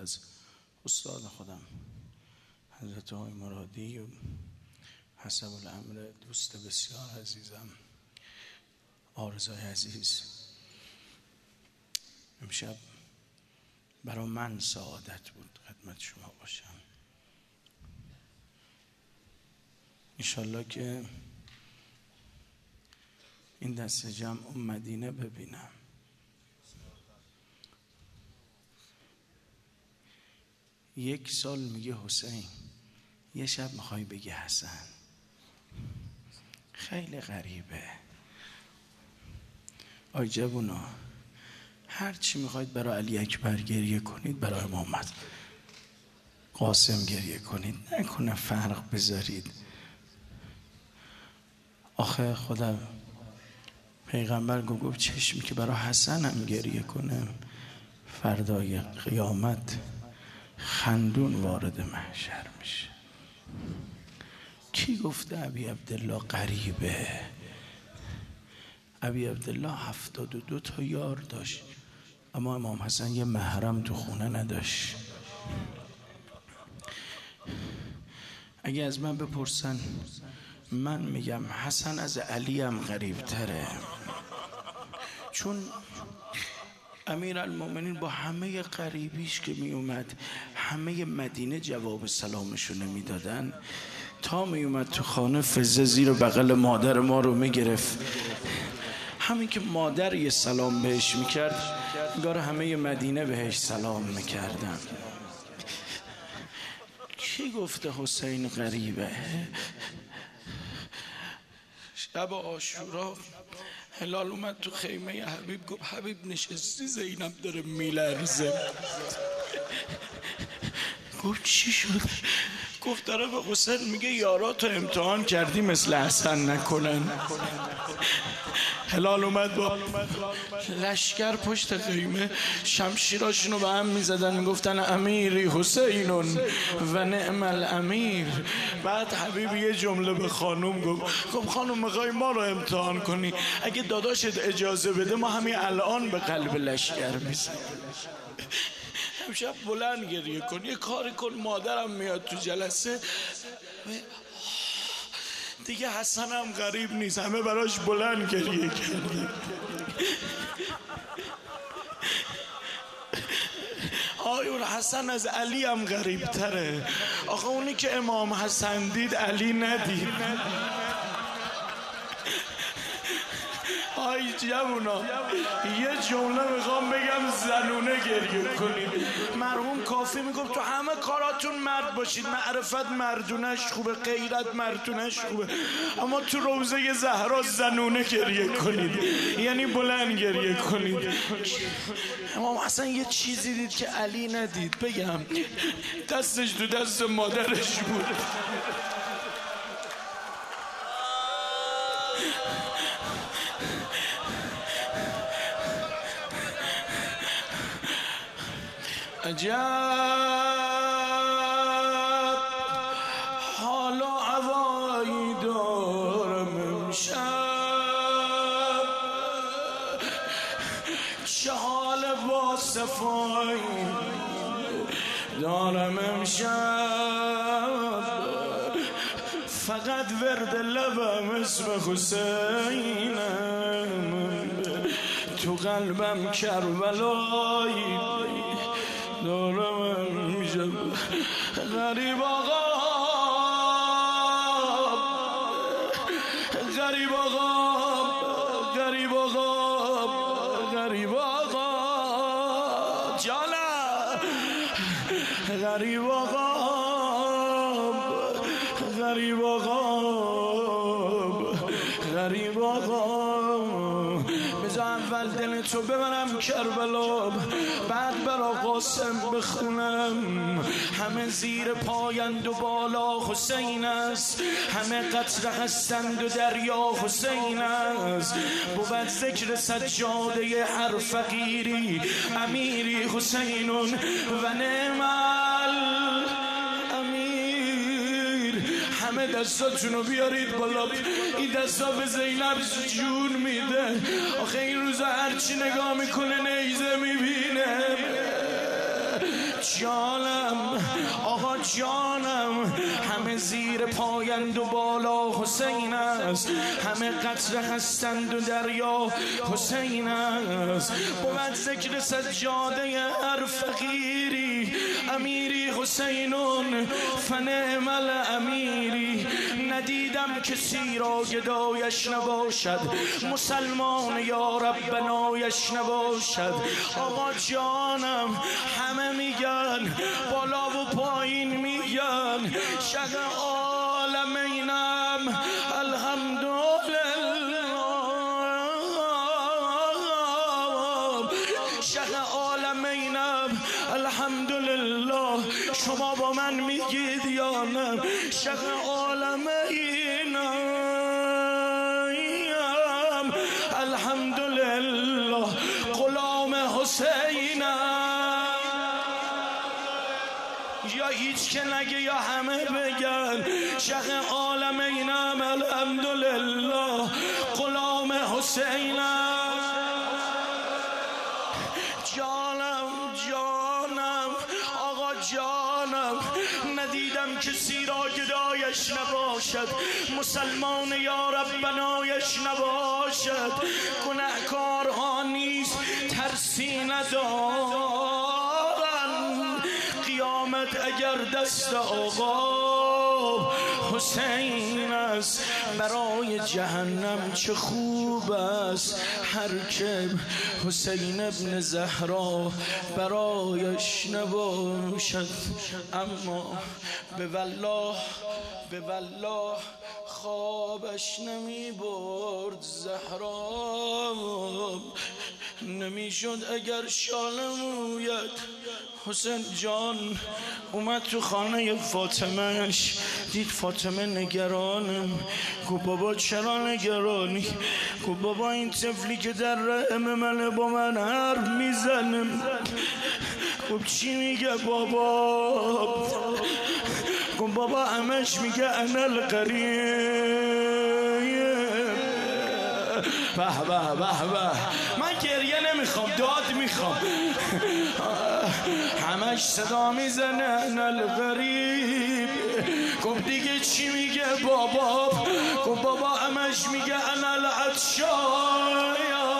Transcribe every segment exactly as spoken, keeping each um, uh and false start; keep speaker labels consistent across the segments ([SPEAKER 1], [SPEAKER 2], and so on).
[SPEAKER 1] از استاد خودم حضرت آقای مرادی و حسب الامر دوست بسیار عزیزم آرزای عزیز، امشب برای من سعادت بود خدمت شما باشم. انشالله که این دست جمع مدینه ببینم. یک سال میگه حسین، یه شب میخوای بگی حسن. خیلی غریبه. آی جوونا، هر چی میخواید برای علی اکبر گریه کنید برای محمد قاسم گریه کنید، نکنه فرق بذارید. آخه خدا پیغمبر گفت چشمی که برای حسن هم گریه کنه فردای قیامت خندون وارد محشر میشه. کی گفته ابی عبدالله غریبه؟ ابی عبدالله هفتاد و دو تا یار داشت، اما امام حسن یه محرم تو خونه نداشت. اگه از من بپرسن من میگم حسن از علی هم غریب تره، چون امیرالمومنین با همه غریبیش که می اومد همه مدینه جواب سلامشو نمیدادن، تا می اومد تو خانه فزه زیر بغل مادر ما رو میگرفت. همین که مادر یه سلام بهش میکرد انگار همه مدینه بهش سلام میکردن. کی گفته حسین غریبه؟ شب عاشورا هلال اومد تو خیمه حبیب، گفت حبیب نشستی زینب داره میلرزه. گفت چی شد؟ گفت داره به حسین میگه یاراتو امتحان کردی مثل حسن نکنن. هلال اومد با لشکر پشت خیمه شمشیراشونو به هم میزدن، میگفتن امیری حسینون و نعم الامیر. بعد حبیب یه جمله به خانوم گفت، خب خانوم میخوای ما رو امتحان کنی؟ اگه داداشت اجازه بده ما همین الان به قلب لشکر میزنیم. امشب بلند گریه کن، یه کاری کن مادرم میاد تو جلسه دیگه حسن هم غریب نیست، همه براش بلند گریه کرده. آیون حسن از علی هم غریب تره. آخه اونی که امام حسن دید علی ندید. آی جوونا، یه جمله میخوام بگم زنونه گریه کنید. مرحوم کافی میگفت تو همه کاراتون مرد باشید، معرفت مردونش خوبه، غیرت مردونش خوبه، اما تو روضه زهرا زنونه گریه کنید، یعنی بلند گریه کنید. امام حسن یه چیزی دید که علی ندید. بگم دستش تو دست مادرش بود. عجب حال و هوایی دارم امشب، چه حال با صفایی دارم امشب. فقط ورد لبم اسم حسینم، تو قلبم کربلایی دارم امشب. غریب آقا، غریب آقا، غریب آقا، غریب آقا جانا، غریب آقا، غریب آقا، غریب آقا. بذار اول دل تو ببرم کربلا، بعد برا قاسم بخونم. همه زیر پایند و بالا حسین است، همه قطره هستند و دریا حسین است. بود ذکر سجاده هر فقیری امیری حسینون و نعم الامیر. همه دستاتونو بیارید بالا، این دستا به زینب جون میده. آخه این روزا هرچی نگاه میکنه نیزه میبینه. جانم آقا جانم، همه زیر پایند و بالا حسین است، همه قطره هستند و دریا حسین است. بود ذکر سجاده هر فقیری، امیری حسینون فنعم الامیری. ندیدم کسی را گدایش نباشد، مسلمان یا رب بنایش نباشد. آقا جانم همه میگن، بالا و پایین میگن، شق عالمینم الحمدلله، شق عالمینم الحمدلله. شما با من میگید یا نه؟ شق عالمینم الحمدلله، غلام حسینم. یا هیچ که نگه یا همه بگن، شق عالمینم الحمدلله، غلام حسینم. جانم جانم آقا جانم، ندیدم کسی را گدایش نباشد، مسلمان یا رب بنایش نباشد. گنهکارها نیز ترسی ندارن، قیامت اگر دست آقا حسین است. برای جهنم چه خوب است هر که حسین ابن زهرا برایش نباشد. اما به والله به والله خوابش نمی برد زهرا، نمی شد اگر شال مویت. حسین جان اومد تو خانه فاطمهش، دید فاطمه نگرانم. گفت بابا چرا نگرانی؟ گفت بابا این طفلی که در رحم منه با من حرف میزنم. گفت چی میگه بابا؟ گفت بابا همش میگه انا القریب. به به به به، من گریه نمیخوام، داد میخوام. همش صدا میزنه انا القریب. گفت دیگه چی میگه بابا؟ گفت بابا همش میگه انا العطشان.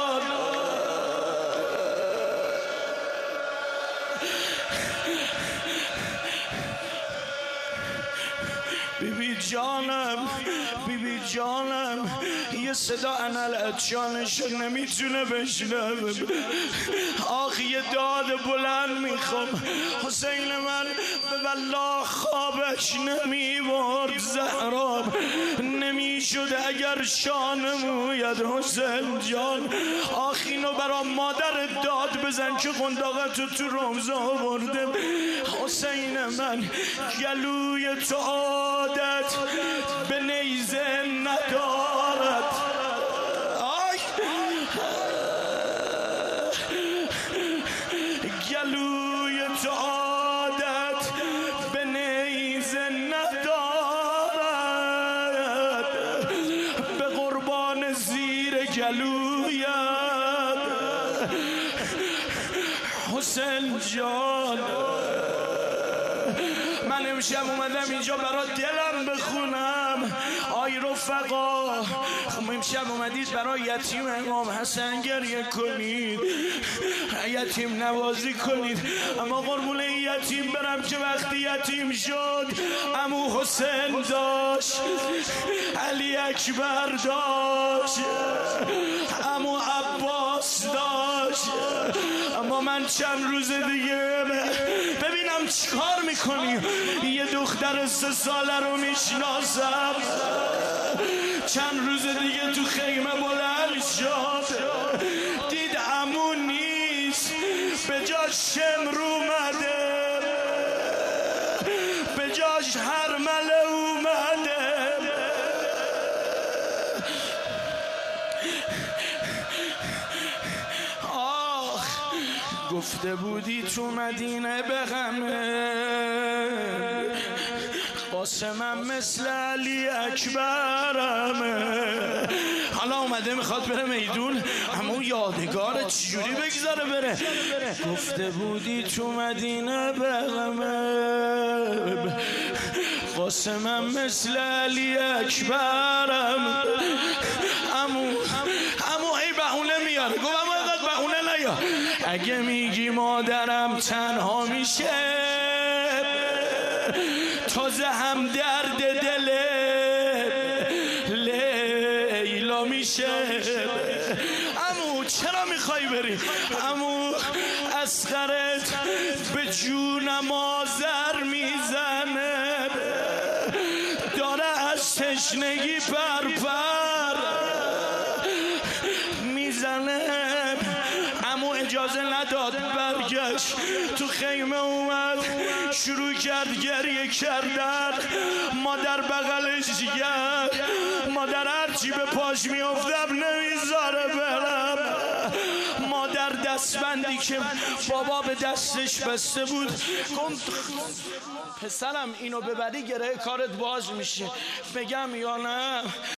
[SPEAKER 1] بیبی جانم بیبی جانم یه صدا انا العطشانش نمیتونه بشنوه. آخ یه داد بلند میخوام. حسین من به والله خوابش نمیبرد زهرا، نمیشد اگر شان موید. حسین جان آخ اینو برا مادر داد بزن که قنداقتو تو رمزا برده. حسین من گلوی تو عادت به نیزه ندارد. آی گلوی تو عادت به نیزه ندارد، به قربان زیر گلویت حسین جان. من امشب اومدم اینجا برای دلم بخونم. آی رفقا امشب اومدید برای یتیم امام حسن گریه کنید، یتیم نوازی کنید. اما قربون یتیم برم که وقتی یتیم شد عمو حسین داشت، علی اکبر داشت، عمو عباس داشت. اما من چند روز دیگه ببینم چیکار میکنی. یه دختر سه ساله رو میشناسم، چند روز دیگه تو خیمه بلند شد، دید عمو نیست، به جاش شمر اومده، به جاش هرمله اومده. گفته بودی تو مدینه به غمه، قاسمم مثل علی اکبرمه. حالا اومده میخواد بره میدون، اما اون یادگار چجوری بگذاره بره؟ گفته بودی تو مدینه بغمه قاسمم مثل علی اکبرم. امو امو ای بهونه میاره. گفت امو اینقدر بهونه نیا. اگه میگی مادرم تنها میشه تازه هم درد دل لیلا میشه. امو چرا میخوای بری؟ امو اصغرت به جونم آذر میزنه، داره از تشنگی پرپر میزنه. امو اجازه نداد برگشت تو خیمه، اومد شروع کرد گریه کردن. مادر بغلش کرد، مادر هرچی به پاش میافتم نمیذاره برم. مادر دستبندی که بابا به دستش بسته بود گفت پسرم اینو ببری گره کارت باز میشه. بگم یا نه؟